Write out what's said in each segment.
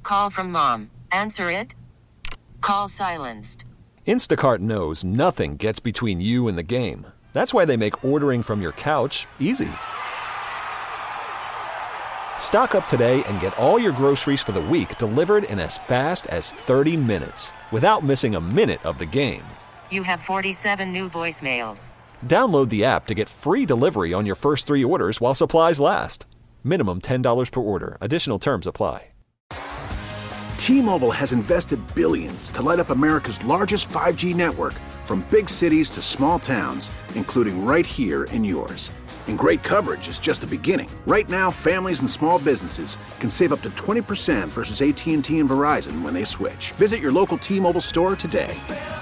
call from mom. Answer it. Call silenced. Instacart knows nothing gets between you and the game. That's why they make ordering from your couch easy. Stock up today and get all your groceries for the week delivered in as fast as 30 minutes without missing a minute of the game. You have 47 new voicemails. Download the app to get free delivery on your first 3 orders while supplies last. Minimum $10 per order. Additional terms apply. T-Mobile has invested billions to light up America's largest 5G network, from big cities to small towns, including right here in yours. And great coverage is just the beginning. Right now, families and small businesses can save up to 20% versus AT&T and Verizon when they switch. Visit your local T-Mobile store today.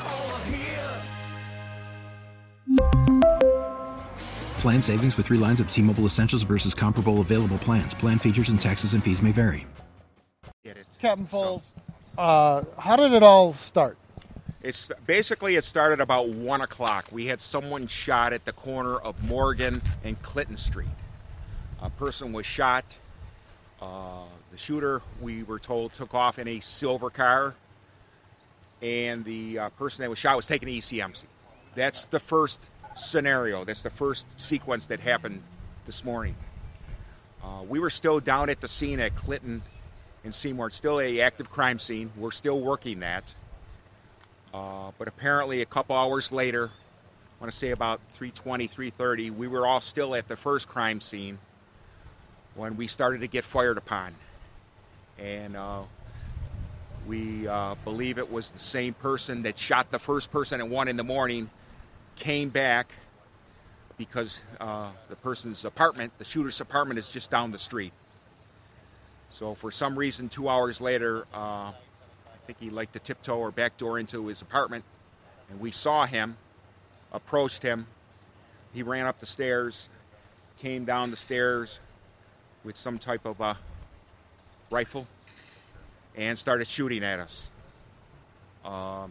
Plan savings with 3 lines of T-Mobile Essentials versus comparable available plans. Plan features and taxes and fees may vary. Captain Foles, how did it all start? It started about 1 o'clock. We had someone shot at the corner of Morgan and Clinton Street. A person was shot. The shooter, we were told, took off in a silver car, and the person that was shot was taken to ECMC. That's the first scenario. That's the first sequence that happened this morning. We were still down at the scene at Clinton and Seymour. It's still an active crime scene. We're still working that. But apparently a couple hours later, I want to say about 3:20, 3:30, we were all still at the first crime scene when we started to get fired upon. And we believe it was the same person that shot the first person at 1 in the morning, came back because the person's apartment, the shooter's apartment, is just down the street. So for some reason, 2 hours later, I think he liked to tiptoe or backdoor into his apartment, and we saw him, approached him. He ran up the stairs, came down the stairs with some type of rifle, and started shooting at us. One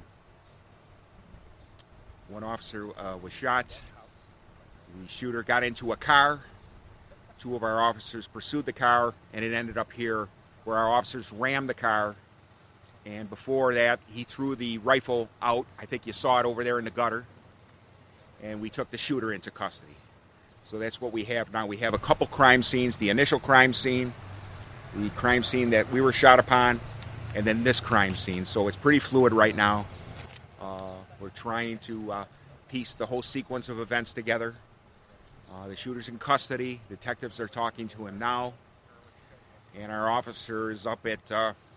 officer was shot. The shooter got into a car. 2 of our officers pursued the car, and it ended up here where our officers rammed the car. And before that, he threw the rifle out. I think you saw it over there in the gutter. And we took the shooter into custody. So that's what we have now. We have a couple crime scenes: the initial crime scene, the crime scene that we were shot upon, and then this crime scene. So it's pretty fluid right now. We're trying to piece the whole sequence of events together. The shooter's in custody. Detectives are talking to him now. And our officer is up at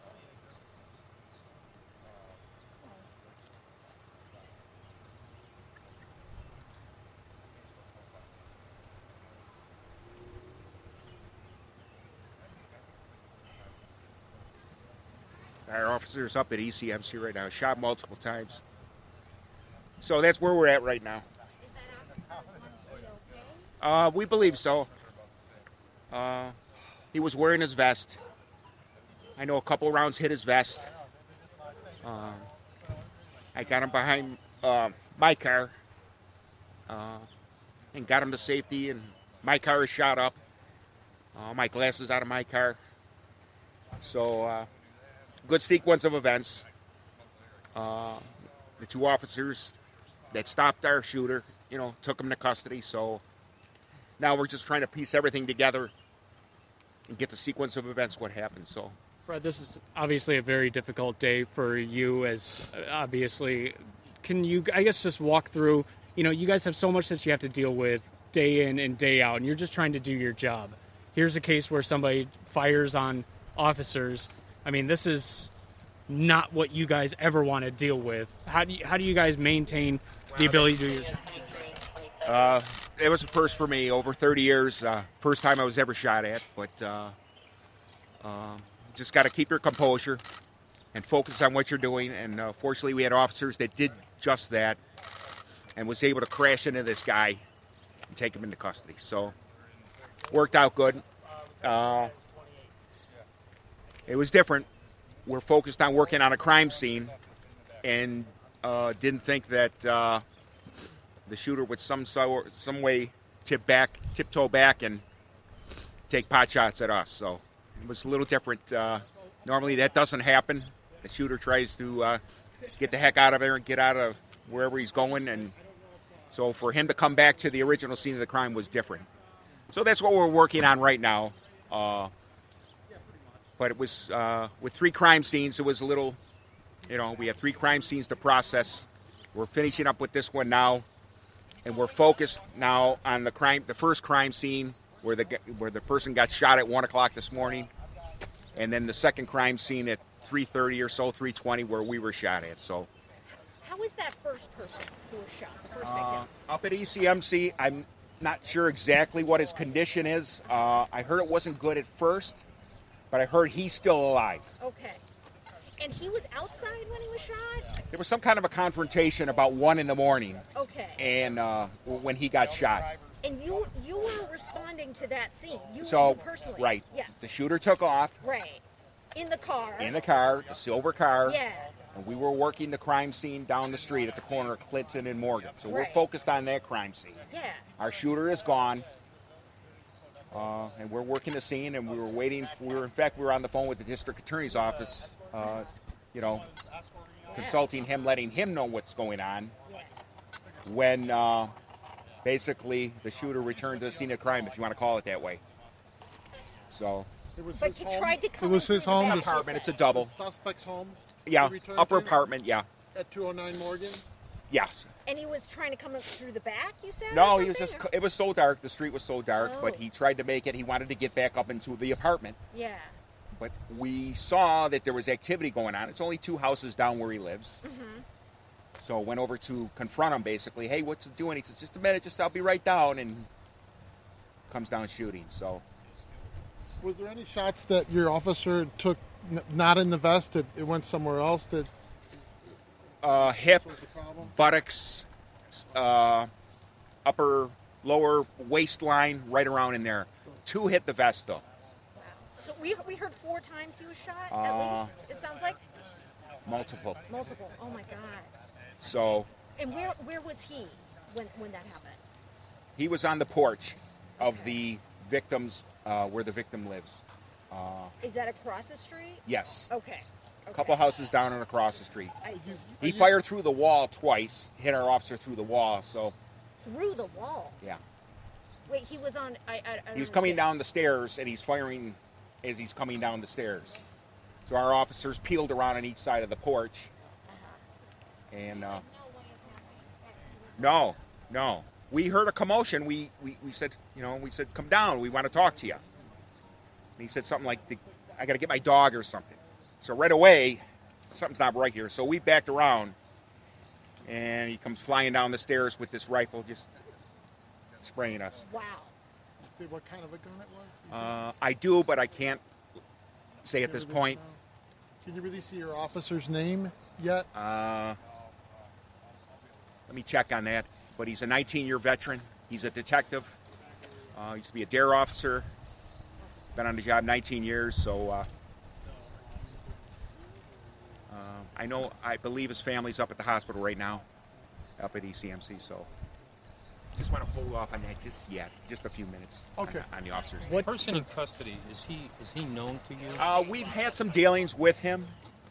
ECMC right now. Shot multiple times. So that's where we're at right now. We believe so. He was wearing his vest. I know a couple rounds hit his vest. I got him behind my car and got him to safety, and my car is shot up. My glasses out of my car. So, good sequence of events. The 2 officers that stopped our shooter, took him to custody. So now we're just trying to piece everything together and get the sequence of events, what happened. So, Fred, this is obviously a very difficult day for you, as obviously. Can you, I guess, just walk through, you guys have so much that you have to deal with day in and day out, and you're just trying to do your job. Here's a case where somebody fires on officers. I mean, this is not what you guys ever want to deal with. How do you guys maintain the ability to do your job? It was a first for me, over 30 years. First time I was ever shot at, but just got to keep your composure and focus on what you're doing. And fortunately, we had officers that did just that and was able to crash into this guy and take him into custody. So, worked out good. It was different. We're focused on working on a crime scene and didn't think that the shooter would some way tiptoe back and take pot shots at us. So it was a little different Normally that doesn't happen. The shooter tries to get the heck out of there and get out of wherever he's going. And so for him to come back to the original scene of the crime was different. So that's what we're working on right now. But it was with 3 crime scenes, it was a little, we have 3 crime scenes to process. We're finishing up with this one now, and we're focused now on the first crime scene where the person got shot at 1 o'clock this morning, and then the second crime scene at 3:30 or so, 3:20, where we were shot at. So, how is that first person who was shot, the first victim? Up at ECMC, I'm not sure exactly what his condition is. I heard it wasn't good at first, but I heard he's still alive. Okay. And he was outside when he was shot? There was some kind of a confrontation about 1 in the morning. Okay. And when he got shot. And you were responding to that scene. You personally. Right. Yeah. The shooter took off. Right. In the car. The silver car. Yeah. And we were working the crime scene down the street at the corner of Clinton and Morgan. So we're focused on that crime scene. Yeah. Our shooter is gone. And we're working the scene, and we were waiting. We were on the phone with the district attorney's office, consulting him, letting him know what's going on. When basically the shooter returned to the scene of crime, if you want to call it that way. So. But he tried to come. It was his home. Apartment. It's a double. The suspect's home. Yeah, upper apartment. Yeah. At 209 Morgan. Yes. And he was trying to come up through the back, you said? No, he was just. It was so dark. The street was so dark, but he tried to make it. He wanted to get back up into the apartment. Yeah. But we saw that there was activity going on. It's only 2 houses down where he lives. Mm-hmm. So went over to confront him, basically. Hey, what's he doing? He says, just a minute, I'll be right down, and comes down shooting. So. Was there any shots that your officer took not in the vest? It went somewhere else? Hip, buttocks, upper, lower waistline, right around in there. 2 hit the vest, though. Wow. So we heard 4 times he was shot, at least, it sounds like? Multiple. Oh, my God. So. And where was he when that happened? He was on the porch of the victim's, where the victim lives. Is that across the street? Yes. Okay. A couple houses down and across the street. I see. He fired through the wall twice, hit our officer through the wall, so. Through the wall? Yeah. Wait, he was on, he was coming down the stairs, and he's firing as he's coming down the stairs. So our officers peeled around on each side of the porch. And, no. We heard a commotion. We said, come down. We want to talk to you. And he said something like, I got to get my dog or something. So right away, something's not right here. So we backed around, and he comes flying down the stairs with this rifle, just spraying us. Wow. You see what kind of a gun it was? I do, but I can't say at this point. Can you really see your officer's name yet? Let me check on that. But he's a 19-year veteran. He's a detective. Used to be a DARE officer. Been on the job 19 years, so I believe his family's up at the hospital right now, up at ECMC, so just want to hold off on that just a few minutes. Okay. On the officers. What person in custody, is he known to you? We've had some dealings with him.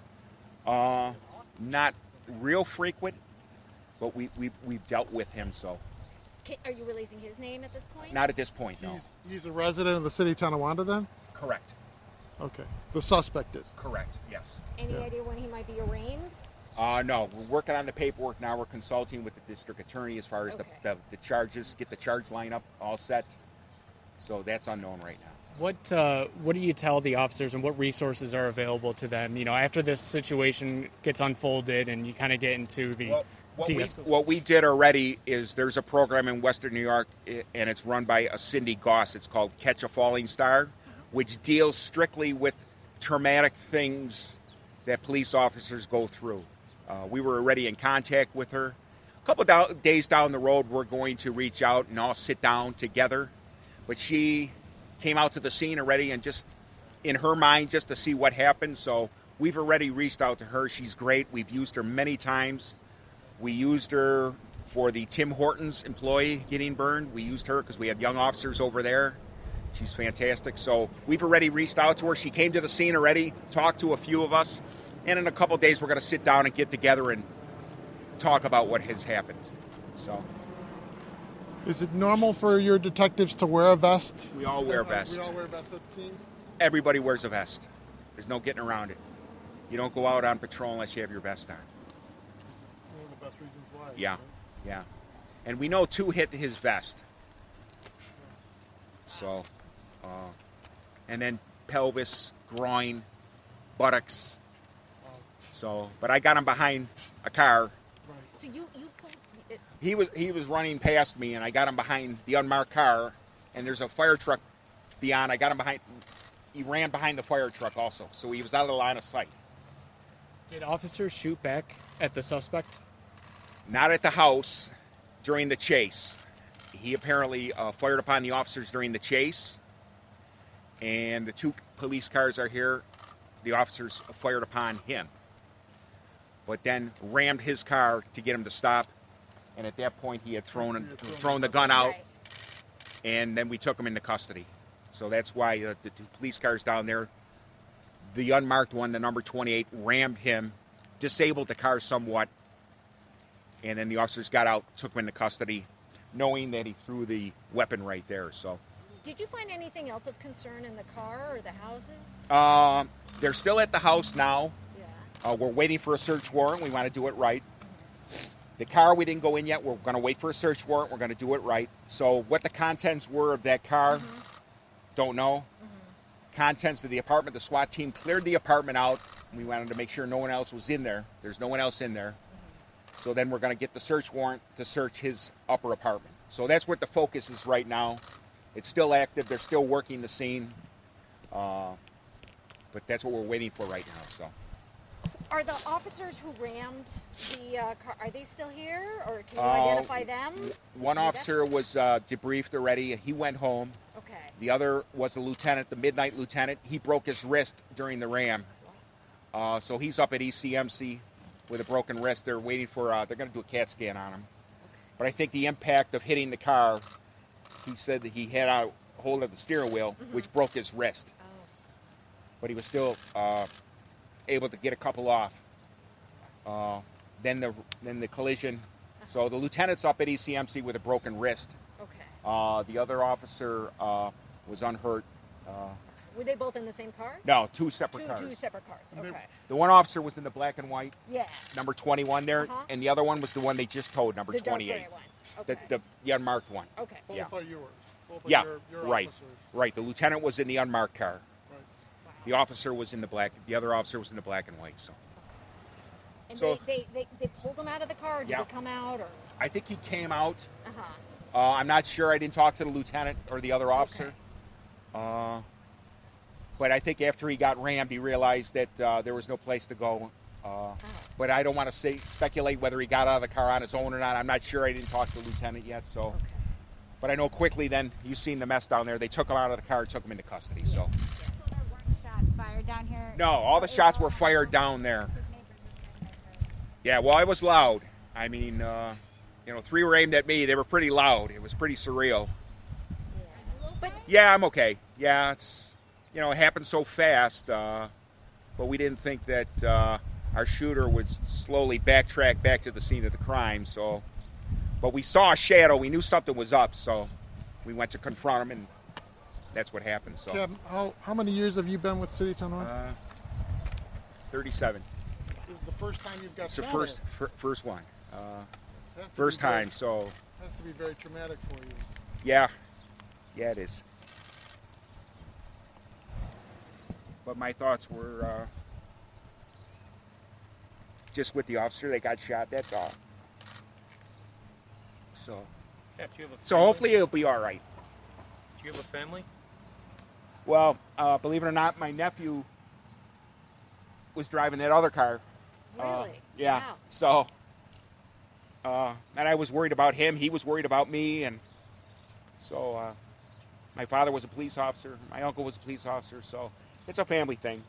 Not real frequent, but we've dealt with him, so. Are you releasing his name at this point? Not at this point, no. He's a resident of the city of Tonawanda then? Correct. Okay. The suspect is? Correct, yes. Any idea when he might be arraigned? No. We're working on the paperwork now. We're consulting with the district attorney as far as the charges, get the charge lineup all set. So that's unknown right now. What do you tell the officers, and what resources are available to them? After this situation gets unfolded and you kind of get into the what we did already is there's a program in Western New York, and it's run by Cindy Goss. It's called Catch a Falling Star, which deals strictly with traumatic things that police officers go through. We were already in contact with her. A couple days down the road, we're going to reach out and all sit down together. But she came out to the scene already, and just in her mind, just to see what happened. So we've already reached out to her. She's great. We've used her many times. We used her for the Tim Hortons employee getting burned. We used her because we had young officers over there. She's fantastic. So we've already reached out to her. She came to the scene already, talked to a few of us, and in a couple of days we're going to sit down and get together and talk about what has happened. So, is it normal for your detectives to wear a vest? We all wear vests. We all wear vests at scenes? Everybody wears a vest. There's no getting around it. You don't go out on patrol unless you have your vest on. That's one of the best reasons why. Yeah, right? yeah. And we know 2 hit his vest. So, and then pelvis, groin, buttocks. So, but I got him behind a car. So you pulled it. He was running past me, and I got him behind the unmarked car, and there's a fire truck beyond. I got him behind. He ran behind the fire truck also, so he was out of the line of sight. Did officers shoot back at the suspect? Not at the house during the chase. He apparently fired upon the officers during the chase, and the 2 police cars are here. The officers fired upon him, but then rammed his car to get him to stop. And at that point, he had thrown the gun out, Right. and then we took him into custody. So that's why the 2 police cars down there, the unmarked one, the number 28, rammed him, disabled the car somewhat, and then the officers got out, took him into custody, knowing that he threw the weapon right there. So, Did you find anything else of concern in the car or the houses? they're still at the house now. Yeah. We're waiting for a search warrant. We want to do it right. The car, we didn't go in yet. We're going to wait for a search warrant. We're going to do it right. So what the contents were of that car, don't know. Contents of the apartment, the SWAT team cleared the apartment out. We wanted to make sure no one else was in there. There's no one else in there. So then we're going to get the search warrant to search his upper apartment. So that's what the focus is right now. It's still active. They're still working the scene. But that's what we're waiting for right now. So. Are the officers who rammed the car, are they still here, or can you identify them? One officer was debriefed already. He went home. Okay. The other was a lieutenant, the midnight lieutenant. He broke his wrist during the ram. So he's up at ECMC with a broken wrist. They're waiting for, they're going to do a CAT scan on him. But I think the impact of hitting the car, he said that he had a hold of the steering wheel, which broke his wrist. Oh. But he was still able to get a couple off. Then the collision. So the lieutenant's up at ECMC with a broken wrist. Okay. The other officer was unhurt. Were they both in the same car? No, 2 separate cars. Two separate cars. Okay. The one officer was in the black and white, Yeah. number 21 there, and the other one was the one they just towed, number The dark 28. gray one. Okay. The unmarked one. Okay. Both Yeah. are yours. Both are Yeah, your right. officers. Right. The lieutenant was in the unmarked car. Right. The officer was in the black. The other officer was in the black and white. So And So- they pulled him out of the car, or did Yeah. they come out, or? I think he came out. Uh-huh. I'm not sure. I didn't talk to the lieutenant or the other officer. But I think after he got rammed, he realized that there was no place to go. But I don't want to speculate whether he got out of the car on his own or not. I'm not sure. I didn't talk to the lieutenant yet. So, Okay. but I know quickly. Then you've seen the mess down there. They took him out of the car, took him into custody. So, So there weren't shots fired down here? no, all the shots were fired down there. Yeah, well, I was loud. I mean, 3 were aimed at me. They were pretty loud. It was pretty surreal. But Yeah, I'm okay. Yeah, it's, it happened so fast, but we didn't think that our shooter would slowly backtrack back to the scene of the crime. So, but we saw a shadow. We knew something was up, so we went to confront him, and that's what happened. So, Kevin, how many years have you been with City Town North? 37. This is the first time you've got It's the shot first one. Has to First be very- time. So, Has to be very traumatic for you. yeah, it is. But my thoughts were just with the officer that got shot. That's all. So, Pat, do you have a so family? hopefully it'll be all right. Do you have a family? Well, believe it or not, my nephew was driving that other car. really? Yeah. Wow. So, and I was worried about him. He was worried about me, and so my father was a police officer. My uncle was a police officer. So it's a family thing.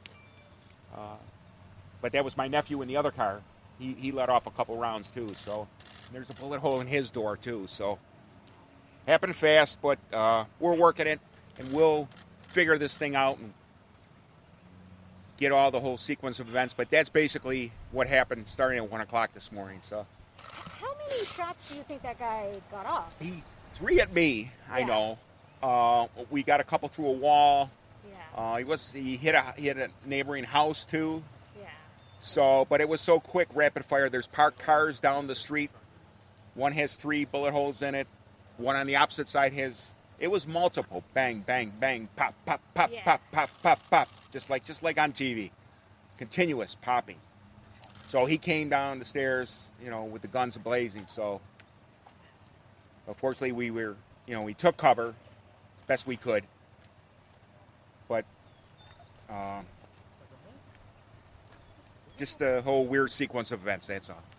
But that was my nephew in the other car. He let off a couple rounds too. So there's a bullet hole in his door too. So happened fast, but we're working it. and we'll figure this thing out and get all the whole sequence of events. But that's basically what happened starting at 1 o'clock this morning. So, how many shots do you think that guy got off? 3 at me, I know. We got a couple through a wall. Yeah. He hit a neighboring house too. Yeah. So, but it was so quick, rapid fire. There's parked cars down the street. One has 3 bullet holes in it. One on the opposite side has. It was multiple. Bang, bang, bang, pop, pop, pop, pop, pop, pop, pop. Just like on TV. Continuous popping. So he came down the stairs, with the guns blazing. So, unfortunately, we took cover best we could. But just the whole weird sequence of events, that's all.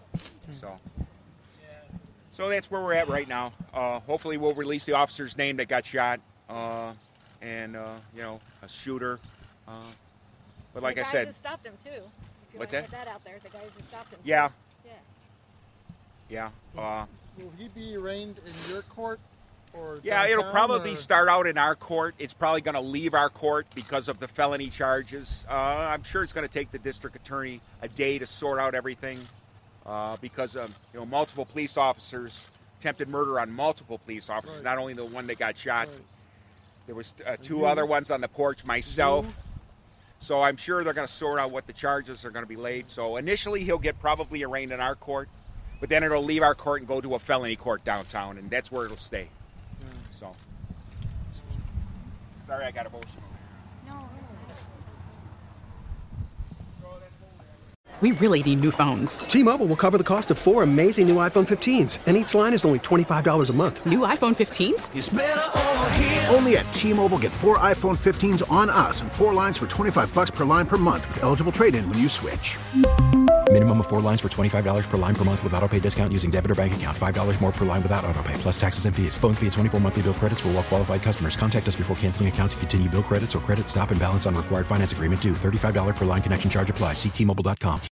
So that's where we're at right now. Hopefully we'll release the officer's name that got shot, and a shooter. But like I said, the guys that stopped him too. If you what's want to that? Get that out there, the guys that stopped him. Yeah. Too. Yeah. Will he be arraigned in your court? Or yeah, it'll probably start out in our court. It's probably going to leave our court because of the felony charges. I'm sure it's going to take the district attorney a day to sort out everything because of multiple police officers, attempted murder on multiple police officers, not only the one that got shot. Right. There was 2 other ones on the porch, myself. So I'm sure they're going to sort out what the charges are going to be laid. So initially he'll get probably arraigned in our court, but then it'll leave our court and go to a felony court downtown, and that's where it'll stay. So, sorry I got emotional. We really need new phones. T-Mobile will cover the cost of 4 amazing new iPhone 15s, and each line is only $25 a month. New iPhone 15s? It's better over here. Only at T-Mobile, get 4 iPhone 15s on us and 4 lines for $25 per line per month with eligible trade-in when you switch. Minimum of 4 lines for $25 per line per month with autopay discount using debit or bank account. $5 more per line without autopay, plus taxes and fees. Phone fee at 24 monthly bill credits for well-qualified customers. Contact us before canceling account to continue bill credits or credit stop and balance on required finance agreement due. $35 per line connection charge applies. See T-Mobile.com.